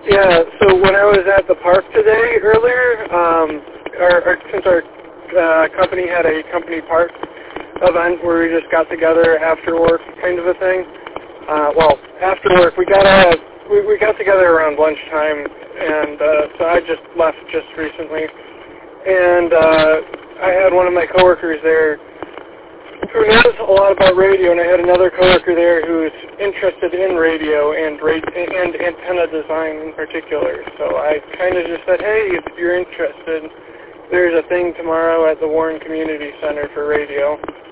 Yeah, so when I was at the park today earlier, since our company had a company park event where we just got together after work kind of a thing. After work, we got together around lunchtime, and so I just left just recently. And I had one of my coworkers there who knows a lot about radio, and I had another coworker there who's interested in radio and antenna design in particular. So I kind of just said, hey, if you're interested, there's a thing tomorrow at the Warren Community Center for radio.